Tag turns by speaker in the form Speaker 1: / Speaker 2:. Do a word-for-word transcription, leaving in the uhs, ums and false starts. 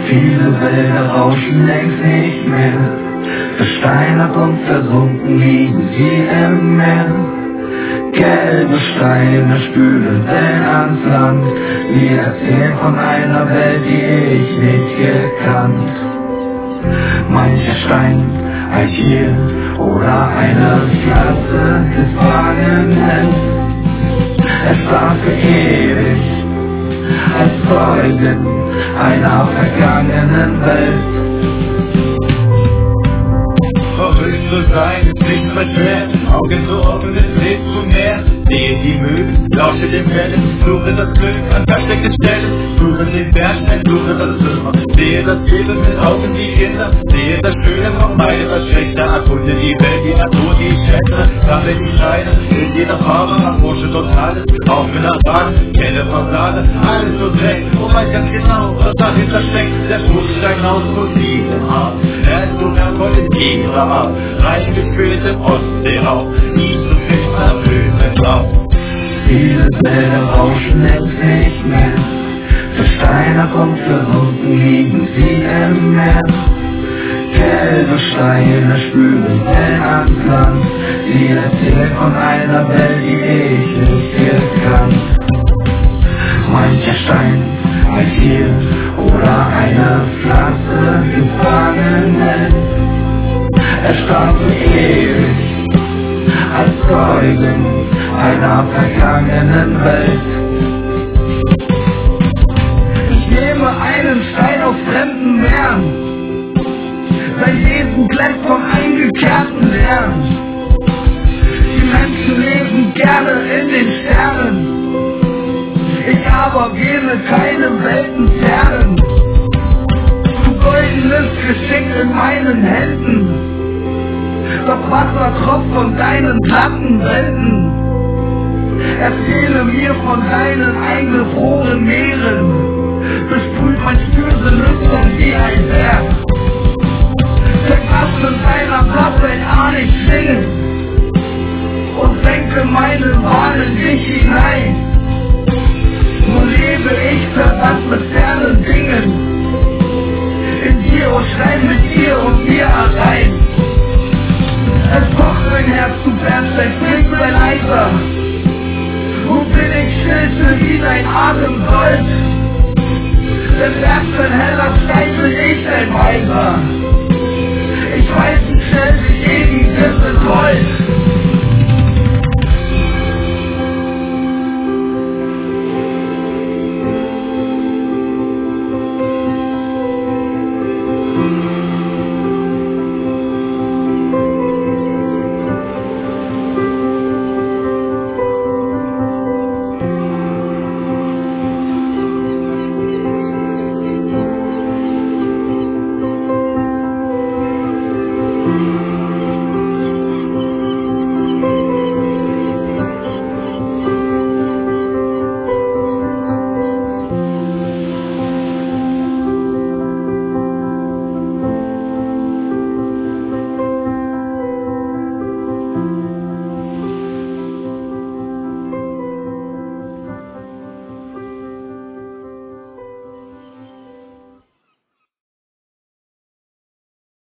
Speaker 1: Viele Wälder rauschen längst nicht mehr, versteinert und versunken liegen sie im Meer. Gelbe Steine spülen Wellen ans Land, sie erzählen von einer Welt, die ich nicht gekannt. Mancher Stein eilt hier oder eine Pflanze gefangen ist. Es war für ewig als Zeugen einer vergangenen Welt.
Speaker 2: Verrückt zu sein ist nicht mehr schwer, Augen zu offen, es lebt zu mehr. Sehe die Mühe, lausche dem Wellen, suche das Glück an versteckten Stellen, suche den Berg, suche das Zimmer. Sehe das Leben mit Augen wie Kinder, sehe das Schöne, vermeide das Schlechte, erkunde die Welt, die Natur, die Schätze, sammle die Steine in jeder Farbe, erforsche Totales, auch mit der Bahn, kenne Fassade, alles so dreck, und weiß ganz genau, was dahinter steckt. Der Schmuckstein aus fossilen Art, er ist so wertvoll in ihrer Art, rein gespült im Ostseeraum, nie zu viel nervösen Lauf.
Speaker 1: Viele Wälder rauschen längst nicht mehr, versteinert und versunken liegen sie im Meer. Gelbe Steine spülen Wellen ans Land, sie erzählen von einer Welt, die ich nicht gekannt. Mancher Stein eilt hier oder eine Pflanze gefangen ist. Er starb für ewig als Zeugen einer vergangenen Welt. Ich nehme einen Stein aus fremden Meeren, sein Wesen glänzt vom eingekehrten Lärm. Die Menschen leben gerne in den Sternen, ich aber wähle keine Weltenfernen. Du goldenes Geschick in meinen Händen, doch Wasser tropft von deinen glatten Wänden. Erzähle mir von deinen eingefrorenen Meeren, besprüht mein Spürse nüchtern wie ein Berg. Verpasse in deiner Platte ahn ich singen und senke meinen Wahn in dich hinein. Nun lebe ich verwandt mit fernen Dingen, in dir und Stein mit dir und mir allein. Es pocht mein Herz, du Bernstein, klingt mein Eiser. Wo bin ich still wie dein Atem goldt? Denn wärst ein heller Stein, bin ich dein Weiser.